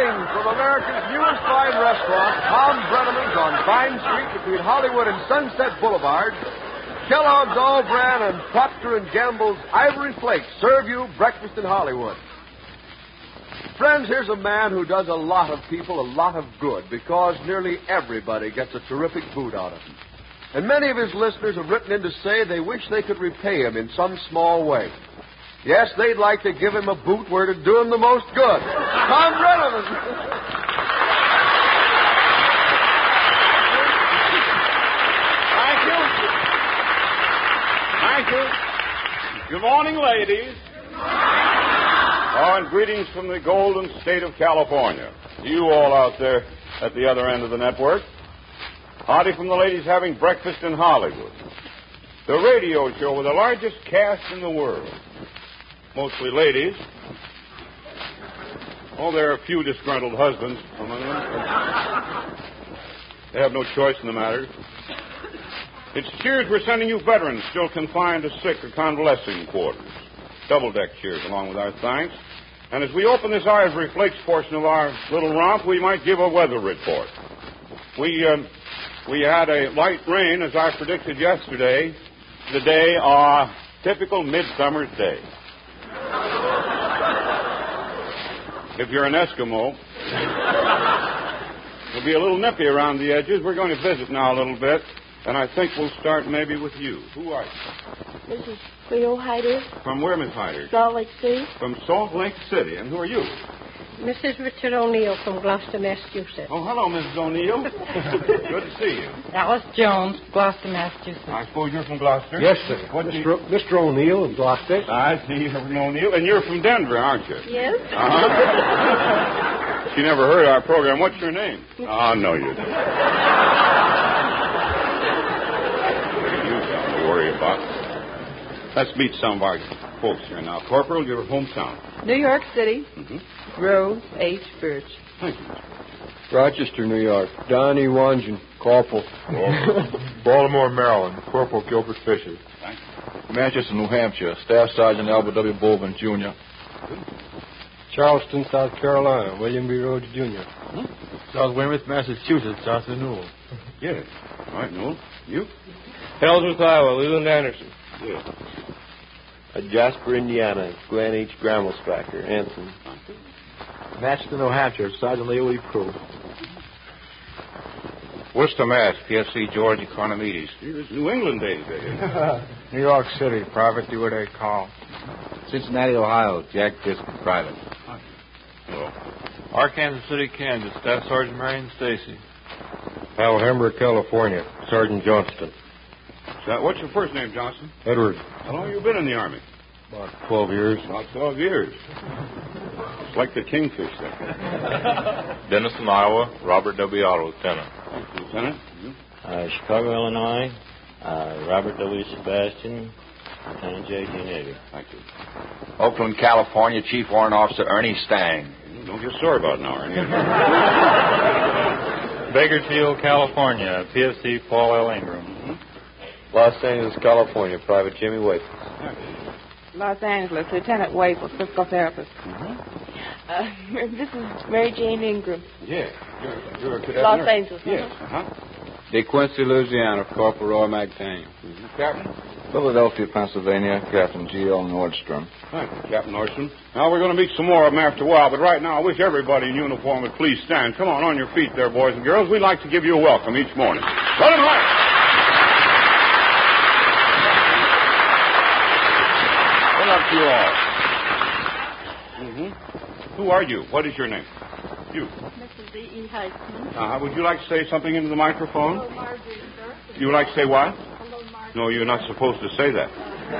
from America's newest fine restaurant, Tom Brenneman's on Vine Street between Hollywood and Sunset Boulevard, Kellogg's All-Bran and Procter & Gamble's Ivory Flakes serve you breakfast in Hollywood. Friends, here's a man who does a lot of people a lot of good because nearly everybody gets a terrific boot out of him. And many of his listeners have written in to say they wish they could repay him in some small way. Yes, they'd like to give him a boot where it'd do him the most good. Tom Brenneman. Thank you. Good morning, ladies. Oh, and greetings from the golden state of California. You all out there at the other end of the network. Howdy from the ladies having breakfast in Hollywood. The radio show with the largest cast in the world. Mostly ladies. Oh, there are a few disgruntled husbands among them. They have no choice in the matter. It's cheers we're sending you veterans still confined to sick or convalescing quarters. Double-deck cheers along with our thanks. And as we open this Ivory Flakes portion of our little romp, we might give a weather report. We had a light rain, as I predicted yesterday, the day, typical midsummer's day. If you're an Eskimo, it'll be a little nippy around the edges. We're going to visit now a little bit, and I think we'll start maybe with you. Who are you? This is Cleo Hyder. From where, Miss Hyder? Salt Lake City. From Salt Lake City. And who are you? Mrs. Richard O'Neill from Gloucester, Massachusetts. Oh, hello, Mrs. O'Neill. Good to see you. Alice Jones, Gloucester, Massachusetts. I suppose you're from Gloucester? Yes, sir. Mr. O'Neill of Gloucester. I see you're from O'Neill. And you're from Denver, aren't you? Yes. Uh-huh. She never heard our program. What's your name? Oh, no, you don't. You don't worry about. Let's meet some of our folks here now. Corporal, your hometown. New York City. Mm-hmm. Rose H. Birch. Thank you. Rochester, New York. Donnie Wangen, Corporal. Baltimore, Maryland. Corporal Gilbert Fisher. Thank you. Manchester, New Hampshire. Staff Sergeant Albert W. Bowman, Jr. Charleston, South Carolina. William B. Rhodes, Jr. South Weymouth, Massachusetts. Arthur Newell. Yes. All right, Newell. You? Ellsworth, Iowa. Leland Anderson. Yes. Jasper, Indiana. Glenn H. Grammelsbacher. Anson. Manchester, New Hampshire. Sergeant Leo E. Crew. Worcester, Mass. PFC George Economides. It's New England Day today. New York City. Private Stewart A. Call. Cincinnati, Ohio. Jack Diskin, Private. Hello. Arkansas City, Kansas. Staff Sergeant Marion Stacy. Alhambra, California. Sergeant Johnston. What's your first name, Johnson? Edward. How long have you been in the Army? About 12 years. About 12 years. It's like the kingfish there. Denison, Iowa. Robert W. Otto, Lieutenant. Thank you, Lieutenant. You? Chicago, Illinois. Robert W. Sebastian. Lieutenant J.G. Navy. Thank you. Oakland, California. Chief Warrant Officer Ernie Stang. Don't get sore about it now, Ernie. Bakersfield, California. PFC Paul L. Ingram. Los Angeles, California. Private Jimmy Waits. Los Angeles, Lieutenant Waits, physical therapist. This is Mary Jane Ingram. Yeah. You're a cadet Los nurse. Angeles. Yes. Uh-huh. DeQuincy, Louisiana. Corporal Roy McTain. Mm-hmm. Captain? Philadelphia, Pennsylvania. Captain G.L. Nordstrom. Thank you, Captain Nordstrom. Now, we're going to meet some more of them after a while, but right now, I wish everybody in uniform would please stand. Come on your feet there, boys and girls. We'd like to give you a welcome each morning. Let them right. Up to you all. Mm-hmm. Who are you? What is your name? You. Mrs. E. Heisman. Would you like to say something into the microphone? Hello, Marjorie, sir. You would like to say what? Hello, Marjorie. No, you're not supposed to say that.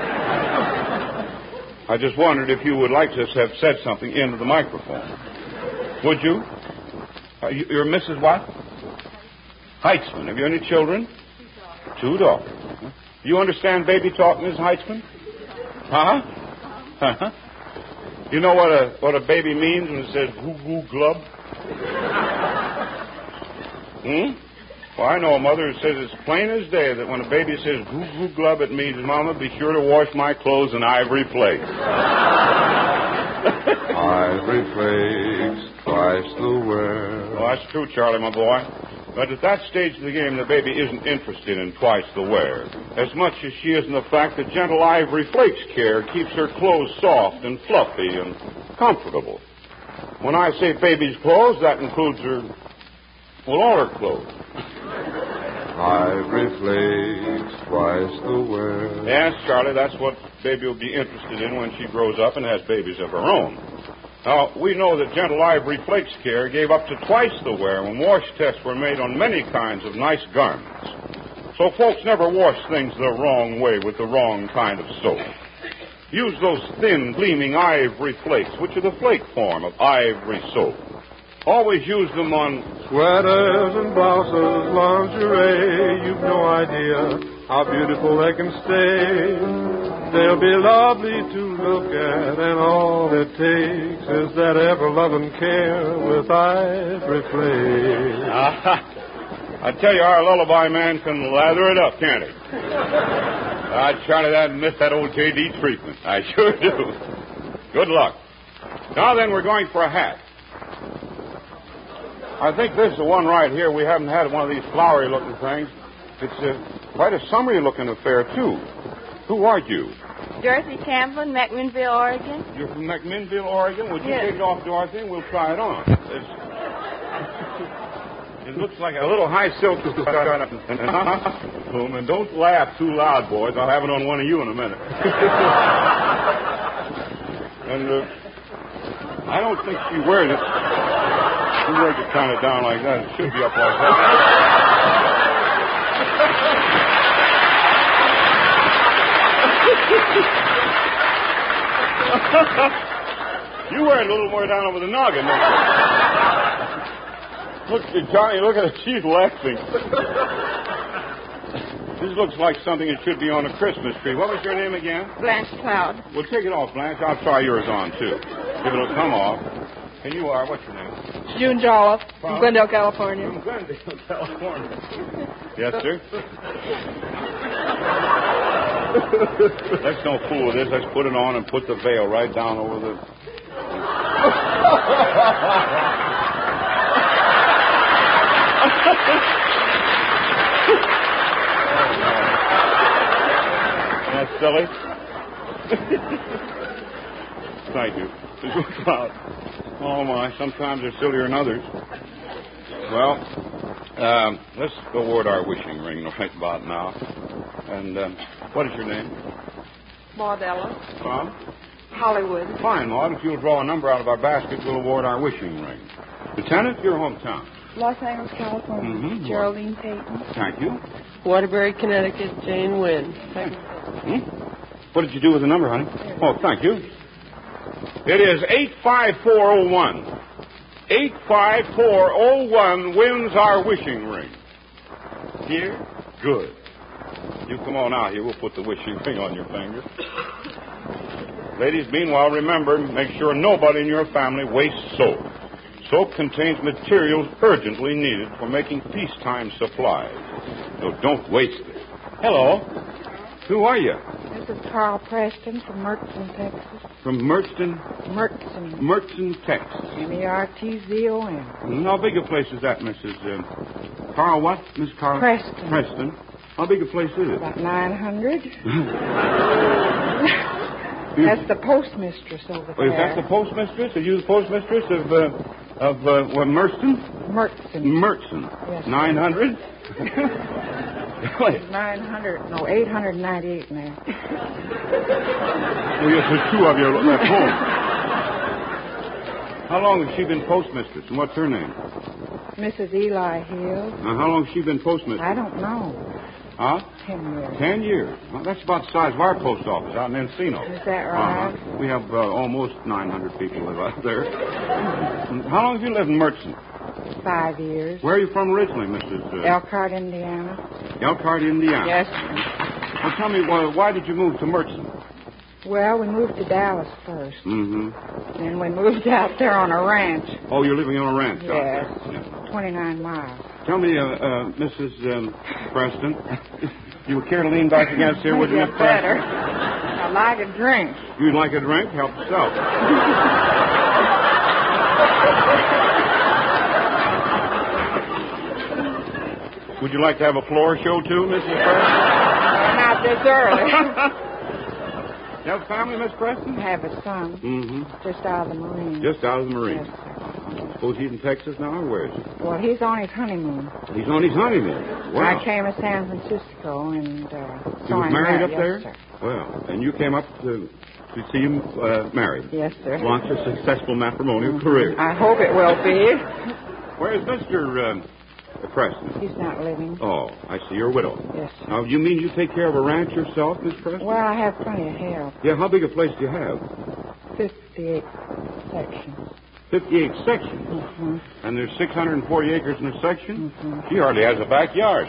I just wondered if you would like to have said something into the microphone. Would you? You're Mrs. what? Heitzman. Have you any children? 2 daughters. You understand baby talk, Ms. Heitzman? Huh? Uh-huh. You know what a baby means when it says goo-goo glub? Well, I know a mother who says it's plain as day that when a baby says goo-goo glub, it means, Mama, be sure to wash my clothes in ivory flakes. Ivory flakes, twice the wear. Well, that's true, Charlie, my boy. But at that stage of the game, the baby isn't interested in twice the wear, as much as she is in the fact that gentle Ivory Flakes care keeps her clothes soft and fluffy and comfortable. When I say baby's clothes, that includes all her clothes. Ivory Flakes, twice the wear. Yes, Charlie, that's what baby will be interested in when she grows up and has babies of her own. Now, we know that gentle Ivory Flakes care gave up to twice the wear when wash tests were made on many kinds of nice garments. So folks never wash things the wrong way with the wrong kind of soap. Use those thin, gleaming ivory flakes, which are the flake form of ivory soap. Always use them on sweaters and blouses, lingerie. You've no idea how beautiful they can stay. They'll be lovely to look at, and all it takes is that ever-loving care with Ivory Flakes. I tell you, our lullaby man can lather it up, can't he? Charlie, I miss that old J.D. treatment. I sure do. Good luck. Now then, we're going for a hat. I think this is the one right here. We haven't had one of these flowery-looking things. It's quite a summery-looking affair, too. Who are you? Dorothy Campbell, McMinnville, Oregon. You're from McMinnville, Oregon? Would you Yes. take it off, Dorothy, and we'll try it on. It looks like a little high silk costume, and don't laugh too loud, boys. I'll have it on one of you in a minute. And I don't think she wears it. She wears it kind of down like that. It should be up like that. You wear it a little more down over the noggin, don't you? Look, Johnny, look at her. She's laughing. This looks like something that should be on a Christmas tree. What was your name again? Blanche Cloud. Well, take it off, Blanche. I'll try yours on, too. If it'll come off. And you are, what's your name? June Jolliffe from Glendale, California. From Glendale, California. Yes, sir? Let's don't fool with this. Let's put it on and put the veil right down over the... That's silly. Thank you. Oh, my. Sometimes they're sillier than others. Well, let's award our wishing ring right about now. And what is your name? Maud Ella. Tom? Hollywood. Fine, Maud. If you'll draw a number out of our basket, we'll award our wishing ring. Lieutenant, your hometown. Los Angeles, California. Mm-hmm. Geraldine Payton. Thank you. Waterbury, Connecticut, Jane Wynn. What did you do with the number, honey? Oh, thank you. It is 85401. 85401 wins our wishing ring. Here? Good. You come on out here. We'll put the wishing ring on your finger. Ladies, meanwhile, remember, make sure nobody in your family wastes soap. Soap contains materials urgently needed for making peacetime supplies. So don't waste it. Hello. Who are you? This is Carl Preston from Mertzon, Texas. From Mertzon? Mertzon, Texas. Mertzon. How big a place is that, Mrs. Carl what? Miss Carl? Preston. Preston. How big a place is it? About 900. That's the postmistress over there. Is that the postmistress? Are you the postmistress of Mertzon? Mertzon. Yes. 900? 898 now. Well, yes, there's two of you at home. How long has she been postmistress, and what's her name? Mrs. Eli Hill. Now, how long has she been postmistress? I don't know. Huh? 10 years. 10 years. Well, that's about the size of our post office out in Encino. Is that right? We have almost 900 people live out there. How long have you lived in Mertzon? 5 years. Where are you from originally, Mrs. Elkhart, Indiana. Elkhart, Indiana. Yes. Well, tell me, why did you move to Mertzon? Well, we moved to Dallas first. Mm-hmm. Then we moved out there on a ranch. Oh, you're living on a ranch out Yes. there? 29 miles. Tell me, Mrs. Preston, you would care to lean back against here, would you, Miss better. Preston? I like a drink. You'd like a drink? Help yourself. Would you like to have a floor show, too, Mrs. Preston? Not this early. You have a family, Miss Preston? I have a son. Mm-hmm. Just out of the Marine. Just out of the Marine. Yes, sir. I suppose he's in Texas now, or where is he? Well, he's on his honeymoon. He's on his honeymoon. Wow. I came to San Francisco and He saw was him married up yes, there? Sir. Well, and you came up to see him married. Yes, sir. Launch a successful matrimonial career. I hope it will be. Where's Mr. Preston? He's not living. Oh, I see. You're a widow. Yes, sir. Now, you mean you take care of a ranch yourself, Miss Preston? Well, I have plenty of help. Yeah, how big a place do you have? 58 sections. 58 sections. Mm-hmm. And there's 640 acres in a section? Mm-hmm. She hardly has a backyard.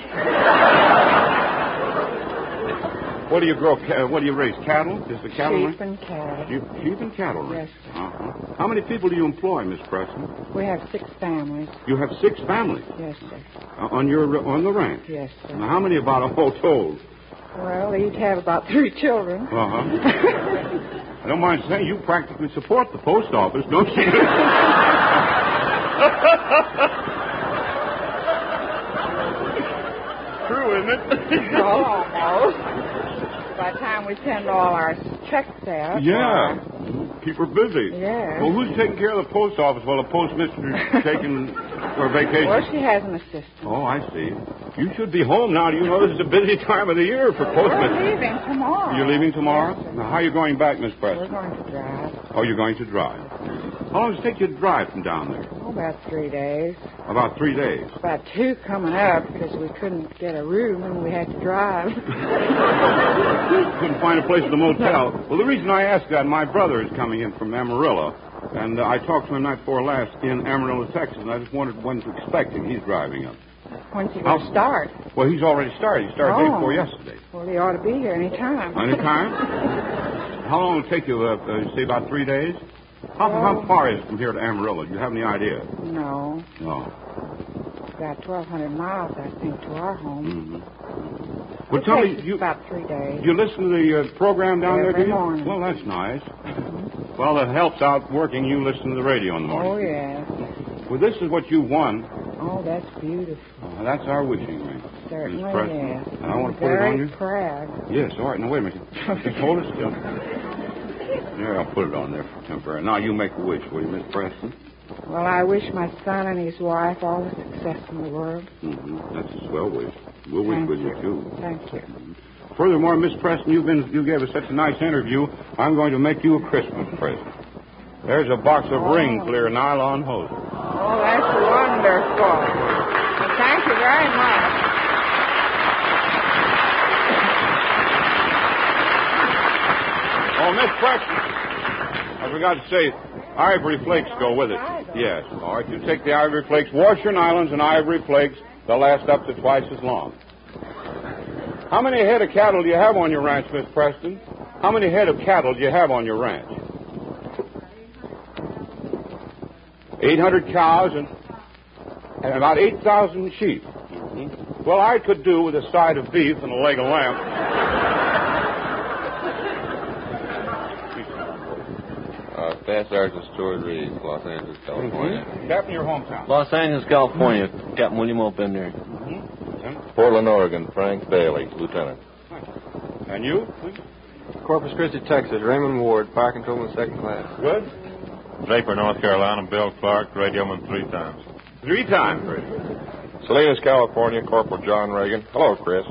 What do you grow? What do you raise? Cattle? Is the cattle Sheep and cattle. Sheep and cattle, right? Yes, sir. Uh-huh. How many people do you employ, Miss Preston? We have 6 families. You have 6 families Yes, sir. on the ranch. Yes, sir. Now, how many about all told? Well, they each have about 3 children. Uh-huh. I don't mind saying you practically support the post office, don't you? True, isn't it? Almost. By the time we send all our checks out. Yeah. Keep her busy. Yeah. Well, who's taking care of the post office while the postmistress is taking for vacation? Well, she has an assistant. Oh, I see. You should be home now. Do you know this is a busy time of the year for postmistress? We're leaving tomorrow. You're leaving tomorrow? Yes, sir. Now, how are you going back, Miss Preston? We're going to drive. Oh, you're going to drive. How long does it take you to drive from down there? Oh, about 3 days. About 3 days. About 2 coming up because we couldn't get a room and we had to drive. Couldn't find a place at the motel. Well, the reason I asked that, my brother is coming in from Amarillo, and I talked to him night before last in Amarillo, Texas, and I just wondered when to expect him. He's driving up. When's he going to start? Well, he's already started. He started day before yesterday. Well, he ought to be here any time. Any time? How long will it take you, say about 3 days? How far is it from here to Amarillo? Do you have any idea? No. No. About 1,200 miles, I think, to our home. Mm-hmm. Well, tell me, about 3 days. You listen to the program down there, do you? Every morning. Well, that's nice. Mm-hmm. Well, it helps out working. You listen to the radio in the morning. Oh, yes. Well, this is what you won. Oh, that's beautiful. That's our wishing ring. Certainly, Miss Preston. yes. And I want to put it on you. Very proud. Yes, all right. Now, wait a minute. Just hold it still. There, I'll put it on there for temporary. Now, you make a wish, will you, Miss Preston? Well, I wish my son and his wife all the success in the world. Mm-hmm. That's a swell wish. We'll wish with you, too. Thank you. Furthermore, Miss Preston, you gave us such a nice interview, I'm going to make you a Christmas present. There's a box of ring clear nylon hose. Oh, that's wonderful. Well, thank you very much. Oh, Miss Preston, I forgot to say, ivory flakes go with it. Yes. All right, you take the ivory flakes, wash your nylons and ivory flakes. They'll last up to twice as long. How many head of cattle do you have on your ranch, Miss Preston? How many head of cattle do you have on your ranch? 800 cows and about 8,000 sheep. Mm-hmm. Well, I could do with a side of beef and a leg of lamb. Staff Sergeant Stuart Reed, Los Angeles, California. Mm-hmm. Captain, your hometown. Los Angeles, California. Captain William O. Bender. Mm-hmm. Portland, Oregon. Frank Bailey, Lieutenant. And you, please? Corpus Christi, Texas. Raymond Ward, Fire Controlman, 2nd class. Good. Draper, North Carolina. Bill Clark, radioman 3 times. 3 times. Salinas, California. Corporal John Reagan. Hello, Chris.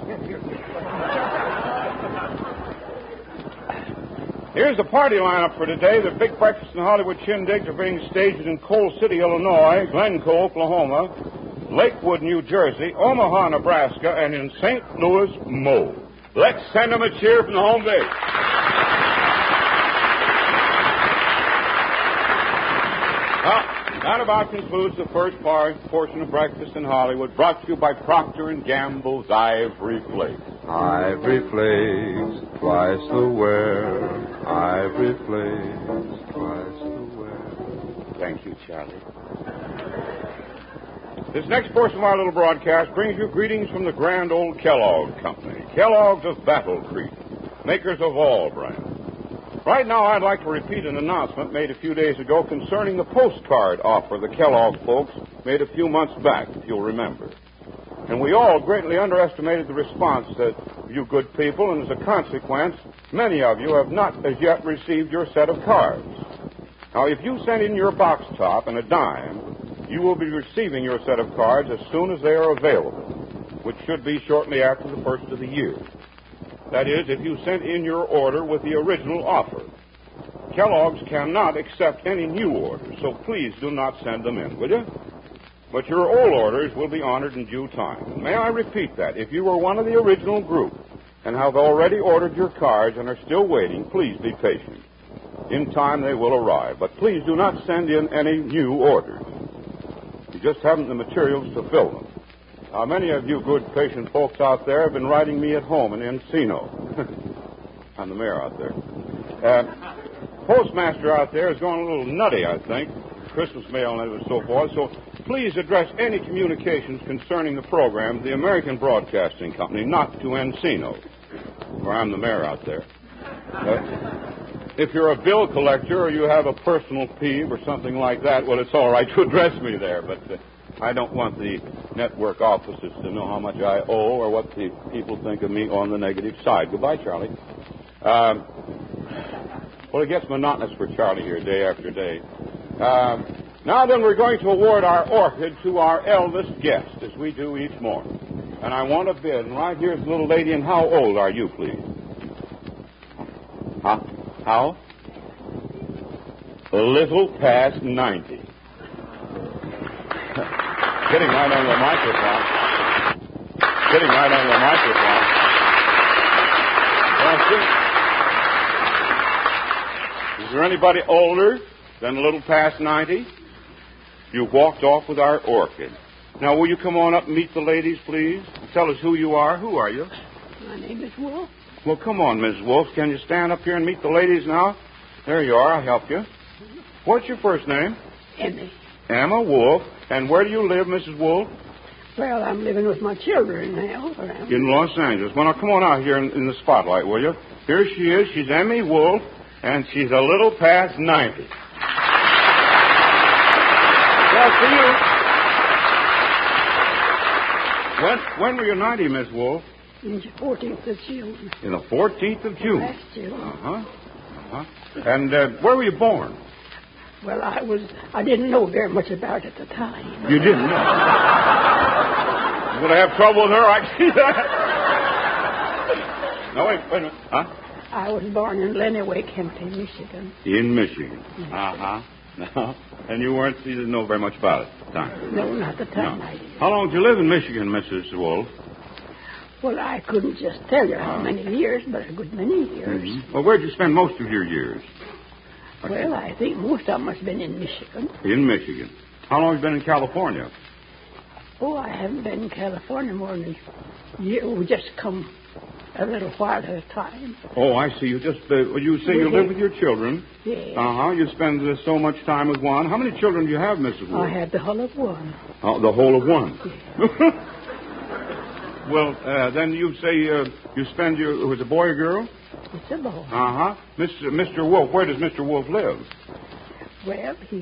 Here's the party lineup for today. The big breakfast and Hollywood shindigs are being staged in Coal City, Illinois, Glencoe, Oklahoma, Lakewood, New Jersey, Omaha, Nebraska, and in St. Louis, Mo. Let's send them a cheer from the home base. That about concludes the first portion of Breakfast in Hollywood, brought to you by Procter & Gamble's Ivory Flakes. Ivory Flakes, twice the wear. Ivory Flakes, twice the wear. Thank you, Charlie. This next portion of our little broadcast brings you greetings from the grand old Kellogg Company. Kellogg's of Battle Creek, makers of all brands. Right now, I'd like to repeat an announcement made a few days ago concerning the postcard offer the Kellogg folks made a few months back, if you'll remember. And we all greatly underestimated the response that you good people, and as a consequence, many of you have not as yet received your set of cards. Now, if you send in your box top and a dime, you will be receiving your set of cards as soon as they are available, which should be shortly after the first of the year. That is, if you sent in your order with the original offer. Kellogg's cannot accept any new orders, so please do not send them in, will you? But your old orders will be honored in due time. May I repeat that? If you were one of the original group and have already ordered your cards and are still waiting, please be patient. In time they will arrive, but please do not send in any new orders. You just haven't the materials to fill them. Now, many of you good, patient folks out there have been writing me at home in Encino. I'm the mayor out there. Postmaster out there is going a little nutty, I think. Christmas mail and so forth. So please address any communications concerning the program to the American Broadcasting Company, not to Encino, where I'm the mayor out there. If you're a bill collector or you have a personal peeve or something like that, well, it's all right to address me there, but I don't want the network offices to know how much I owe or what the people think of me on the negative side. Goodbye, Charlie. Well, it gets monotonous for Charlie here day after day. Now then, we're going to award our orchid to our eldest guest, as we do each morning. And I want a bid. And right here's the little lady. And how old are you, please? How? A little past 90. Getting right on the microphone. Well, is there anybody older than a little past 90? You walked off with our orchid. Now, will you come on up and meet the ladies, please? Tell us who you are. Who are you? My name is Wolf. Well, come on, Miss Wolf. Can you stand up here and meet the ladies now? There you are. I'll help you. What's your first name? Emmy. Emma Wolf. And where do you live, Mrs. Wolf? Well, I'm living with my children now. In Los Angeles. Well, now, come on out here in the spotlight, will you? Here she is. She's Emmy Wolf, and she's a little past 90. Well, see you. When were you 90, Miss Wolf? In the 14th of June. In the 14th of June? Last June. And where were you born? Well, I didn't know very much about it at the time. You didn't know? You're going to have trouble with her, I see that. No, wait a minute. Huh? I was born in Lenawee County, Michigan. In Michigan. No. And you didn't know very much about it at the time? No, not at the time. No. I did. How long did you live in Michigan, Mrs. Wolf? Well, I couldn't just tell you how many years, but a good many years. Mm-hmm. Well, where did you spend most of your years? Well, I think most of them has been in Michigan. In Michigan. How long have you been in California? Oh, I haven't been in California more than a year. We just come a little while at a time. Oh, I see. You say you live with your children. Yes. You spend so much time with one. How many children do you have, Mrs. Wolf? I have the whole of one. Oh, the whole of one? Yes. Well, then you say you spend was it a boy or girl? It's a boy. Mr. Wolf, where does Mr. Wolf live? Well, he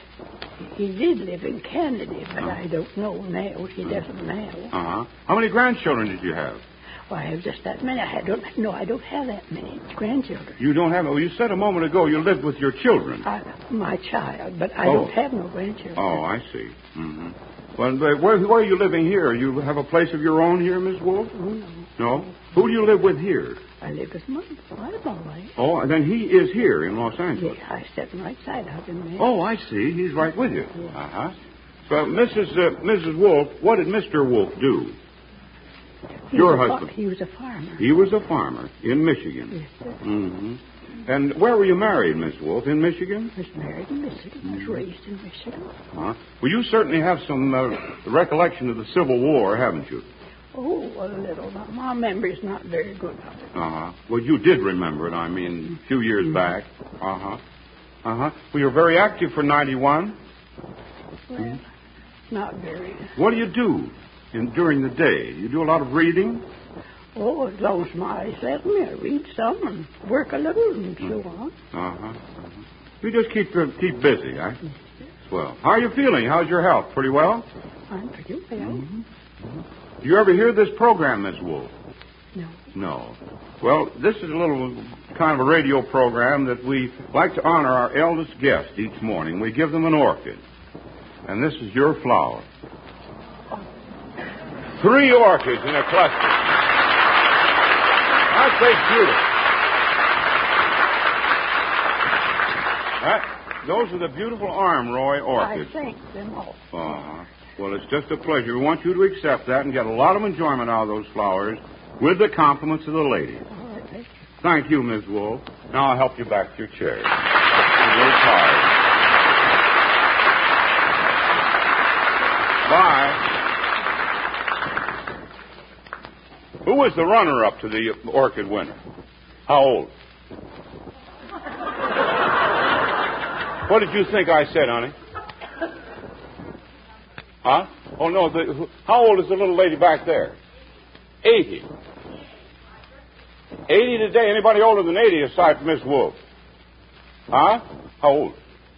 did live in Canada, but I don't know now. He doesn't now. How many grandchildren did you have? Well, I have just that many. I don't have that many grandchildren. You don't have? Well, you said a moment ago you lived with your children. My child, but I don't have no grandchildren. Oh, I see. Mm-hmm. Well, where are you living here? You have a place of your own here, Miss Wolf? No. No? Who do you live with here? I live with my boy. Oh, and then he is here in Los Angeles? Yes, I sit right side of him there. Oh, I see. He's right with you. Yes. So, Mrs. Wolf, what did Mr. Wolf do? Your husband? He was a farmer. He was a farmer in Michigan. Yes, sir. Mm-hmm. And where were you married, Miss Wolf? In Michigan? I was married in Michigan. I was raised in Michigan. Well, you certainly have some recollection of the Civil War, haven't you? Oh, a little. My memory's not very good of it. Well, you did remember it, I mean, a few years back. Well, you were very active for 91. Well, not very. What do you do during the day? You do a lot of reading? Oh, as long as my let me read some and work a little and so on. You just keep busy, eh? Swell. How are you feeling? How's your health? Pretty well? I'm pretty well. Do you ever hear this program, Miss Wolf? No. No. Well, this is a little kind of a radio program that we like to honor our eldest guest each morning. We give them an orchid. And this is your flower. 3 orchids in a cluster. Aren't they beautiful? Those are the beautiful Armroy orchids. I thank them all. Well, it's just a pleasure. We want you to accept that and get a lot of enjoyment out of those flowers with the compliments of the ladies. All right. Thank you, Miss Wolf. Now I'll help you back to your chair. You're a little tired. Bye. Who was the runner-up to the orchid winner? How old? What did you think I said, honey? Huh? Oh, no. How old is the little lady back there? 80. 80 today. Anybody older than 80 aside from Miss Wolf? Huh? How old?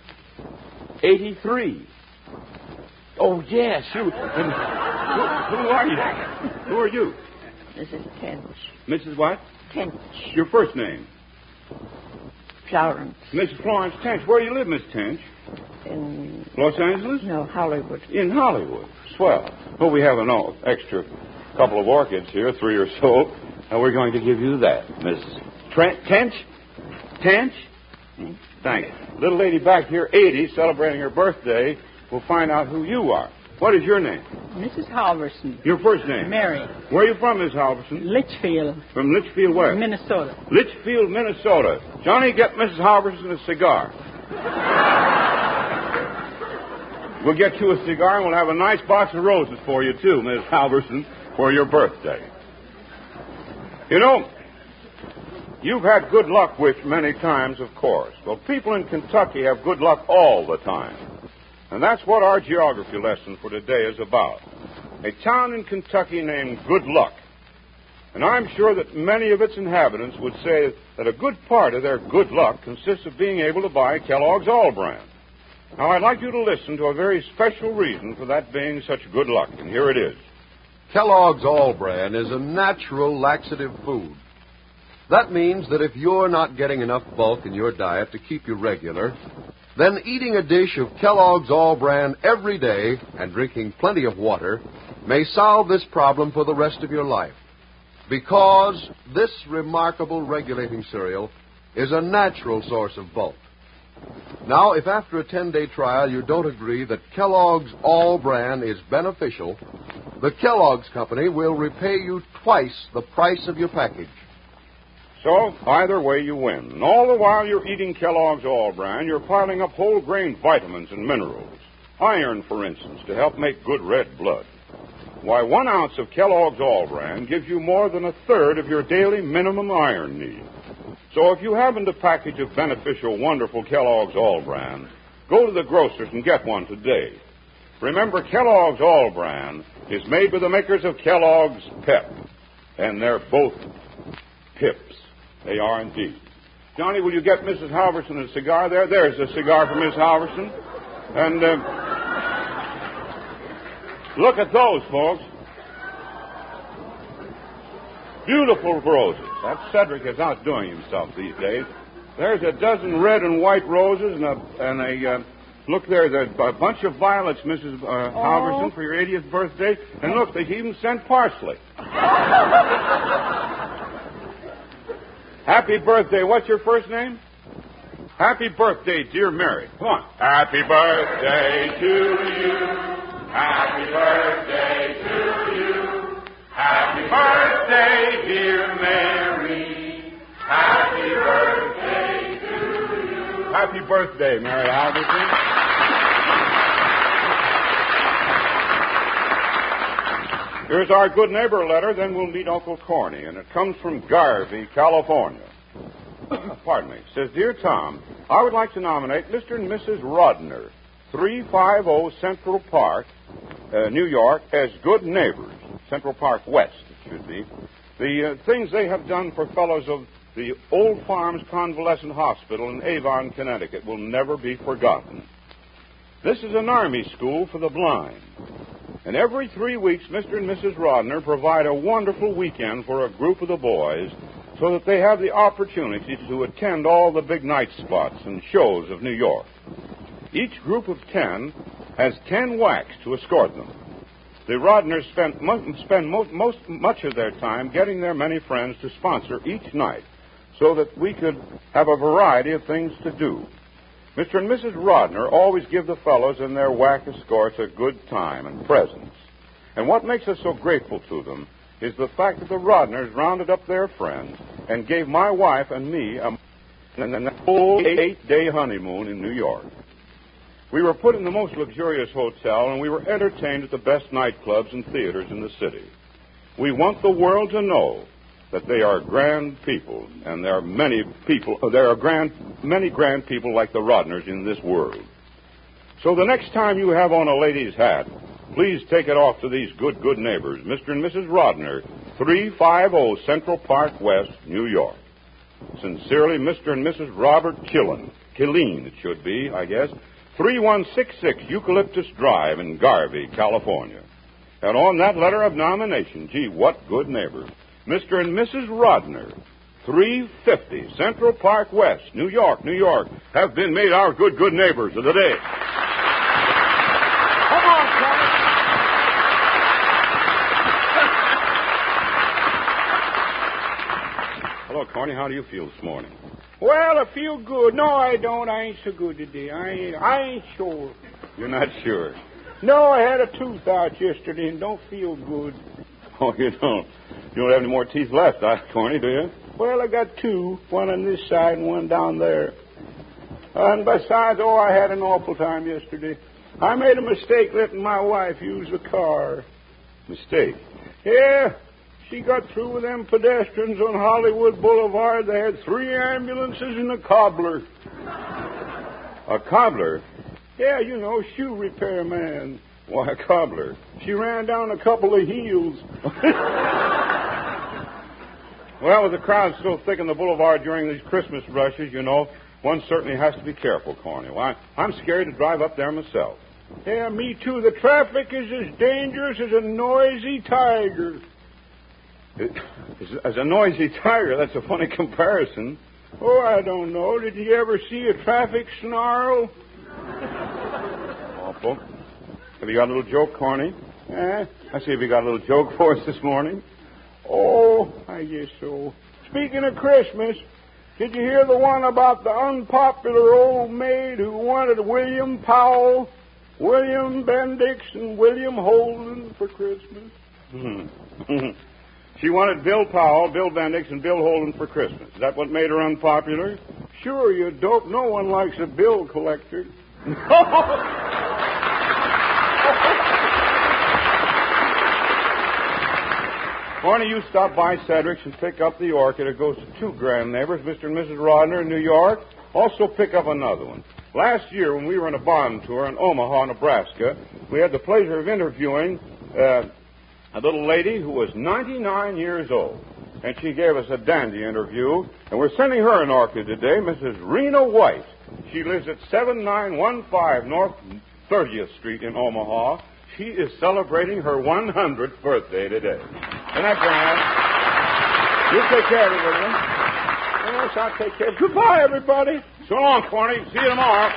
83. Oh, yes. Who are you? Who are you? Mrs. Tench. Mrs. what? Tench. Your first name? Florence. Mrs. Florence Tench. Where do you live, Miss Tench? In Los Angeles? No, Hollywood. In Hollywood. Swell. Well, we have an extra couple of orchids here, 3 or so, and we're going to give you that, Miss Tench? Tench? Thanks. Little lady back here, 80, celebrating her birthday. We'll find out who you are. What is your name? Mrs. Halverson. Your first name? Mary. Where are you from, Miss Halverson? Litchfield. From Litchfield where? Minnesota. Litchfield, Minnesota. Johnny, get Mrs. Halverson a cigar. We'll get you a cigar, and we'll have a nice box of roses for you, too, Miss Halverson, for your birthday. You know, you've had good luck with many times, of course. Well, people in Kentucky have good luck all the time. And that's what our geography lesson for today is about. A town in Kentucky named Good Luck. And I'm sure that many of its inhabitants would say that a good part of their good luck consists of being able to buy Kellogg's All-Bran. Now, I'd like you to listen to a very special reason for that being such good luck, and here it is. Kellogg's All-Bran is a natural laxative food. That means that if you're not getting enough bulk in your diet to keep you regular, then eating a dish of Kellogg's All-Bran every day and drinking plenty of water may solve this problem for the rest of your life. Because this remarkable regulating cereal is a natural source of bulk. Now, if after a 10-day trial you don't agree that Kellogg's All-Bran is beneficial, the Kellogg's Company will repay you twice the price of your package. So, either way you win. And all the while you're eating Kellogg's All-Bran, you're piling up whole grain vitamins and minerals. Iron, for instance, to help make good red blood. Why, 1 ounce of Kellogg's All-Bran gives you more than a third of your daily minimum iron need. So if you haven't a package of beneficial, wonderful Kellogg's All-Bran, go to the grocer's and get one today. Remember, Kellogg's All-Bran is made by the makers of Kellogg's Pep. And they're both pips. They are indeed. Johnny, will you get Mrs. Halverson a cigar there? There's a cigar for Miss Halverson. And look at those, folks. Beautiful roses. That Cedric is outdoing himself these days. There's a dozen red and white roses and a look, there's a bunch of violets, Mrs. Halverson, for your 80th birthday. And look, they've even sent parsley. Happy birthday. What's your first name? Happy birthday, dear Mary. Come on. Happy birthday to you. Happy birthday to you. Happy birthday, dear Mary. Happy birthday to you. Happy birthday, Mary Halverson. Here's our good neighbor letter, then we'll meet Uncle Corny, and it comes from Garvey, California. Pardon me. It says, Dear Tom, I would like to nominate Mr. and Mrs. Rodner, 350 Central Park, New York, as good neighbors. Central Park West, it should be. The things they have done for fellows of the Old Farms Convalescent Hospital in Avon, Connecticut will never be forgotten. This is an army school for the blind. And every 3 weeks, Mr. and Mrs. Rodner provide a wonderful weekend for a group of the boys so that they have the opportunity to attend all the big night spots and shows of New York. Each group of 10 has 10 whacks to escort them. The Rodners spend much of their time getting their many friends to sponsor each night so that we could have a variety of things to do. Mr. and Mrs. Rodner always give the fellows and their whack escorts a good time and presents. And what makes us so grateful to them is the fact that the Rodners rounded up their friends and gave my wife and me a full 8-day honeymoon in New York. We were put in the most luxurious hotel, and we were entertained at the best nightclubs and theaters in the city. We want the world to know that they are grand people, and there are many grand people like the Rodners in this world. So the next time you have on a lady's hat, please take it off to these good neighbors, Mr. and Mrs. Rodner, 350 Central Park West, New York. Sincerely, Mr. and Mrs. Robert Killeen, it should be, I guess, 3166 Eucalyptus Drive in Garvey, California. And on that letter of nomination, gee, what good neighbors. Mr. and Mrs. Rodner, 350 Central Park West, New York, have been made our good neighbors of the day. Come on, Connie. Hello, Connie. How do you feel this morning? Well, I feel good. No, I don't. I ain't so good today. I ain't sure. You're not sure? No, I had a tooth out yesterday and don't feel good. Oh, you don't? You don't have any more teeth left, Corny, do you? Well, I got two, one on this side and one down there. And besides, I had an awful time yesterday. I made a mistake letting my wife use the car. Mistake? Yeah. She got through with them pedestrians on Hollywood Boulevard. They had 3 ambulances and a cobbler. A cobbler? Yeah, you know, shoe repair man. Why, a cobbler? She ran down a couple of heels. Well, with the crowd so thick on the boulevard during these Christmas rushes, you know, one certainly has to be careful, Corny. Well, I'm scared to drive up there myself. Yeah, me too. The traffic is as dangerous as a noisy tiger. As a noisy tiger? That's a funny comparison. Oh, I don't know. Did you ever see a traffic snarl? Awful. Have you got a little joke, Corny? I see if you got a little joke for us this morning. Oh, I guess so. Speaking of Christmas, did you hear the one about the unpopular old maid who wanted William Powell, William Bendix, and William Holden for Christmas? She wanted Bill Powell, Bill Bendix, and Bill Holden for Christmas. Is that what made her unpopular? Sure, you dope. No one likes a bill collector. Corny, you stop by Cedric's and pick up the orchid. It goes to 2 grand neighbors, Mr. and Mrs. Rodner in New York. Also pick up another one. Last year, when we were on a bond tour in Omaha, Nebraska, we had the pleasure of interviewing a little lady who was 99 years old. And she gave us a dandy interview. And we're sending her an orchid today, Mrs. Rena White. She lives at 7915 North 30th Street in Omaha. She is celebrating her 100th birthday today. Isn't that grand? You take care of it, William. Yes, I'll take care of it. Goodbye, everybody. So long, Corny. See you tomorrow.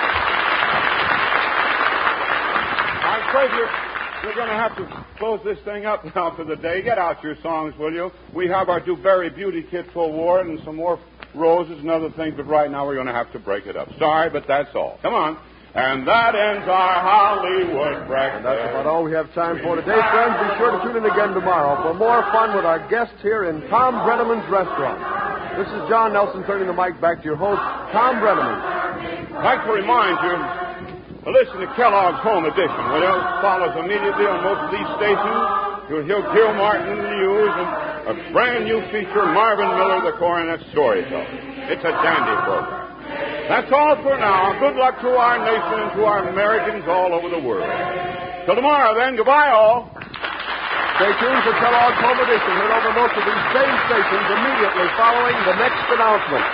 I'm afraid we're going to have to close this thing up now for the day. Get out your songs, will you? We have our Dewberry Beauty Kit to award and some more roses and other things, but right now we're going to have to break it up. Sorry, but that's all. Come on. And that ends our Hollywood breakfast. And that's about all we have time for today, friends. Be sure to tune in again tomorrow for more fun with our guests here in Tom Breneman's Restaurant. This is John Nelson turning the mic back to your host, Tom Breneman. I'd like to remind you to listen to Kellogg's Home Edition, which follows immediately on most of these stations. You'll hear Gil Martin in the news and a brand new feature, Marvin Miller, the Coronet Storyteller. It's a dandy program. That's all for now. Good luck to our nation and to our Americans all over the world. Till tomorrow, then. Goodbye, all. Stay tuned for Kellogg's Home Edition. Heard over most of these same stations immediately following the next announcement.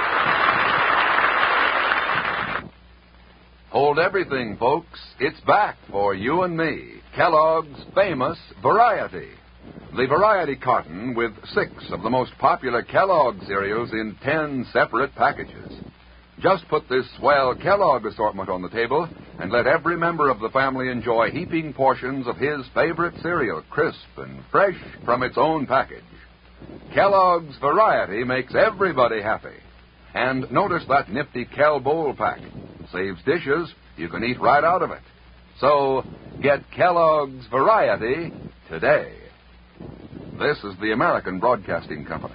Hold everything, folks. It's back for you and me. Kellogg's famous Variety. The Variety carton with 6 of the most popular Kellogg cereals in 10 separate packages. Just put this swell Kellogg assortment on the table and let every member of the family enjoy heaping portions of his favorite cereal, crisp and fresh from its own package. Kellogg's Variety makes everybody happy. And notice that nifty Kell Bowl pack. Saves dishes. You can eat right out of it. So, get Kellogg's Variety today. This is the American Broadcasting Company.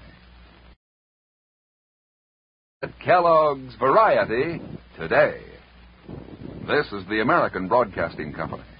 Get Kellogg's Variety today. This is the American Broadcasting Company.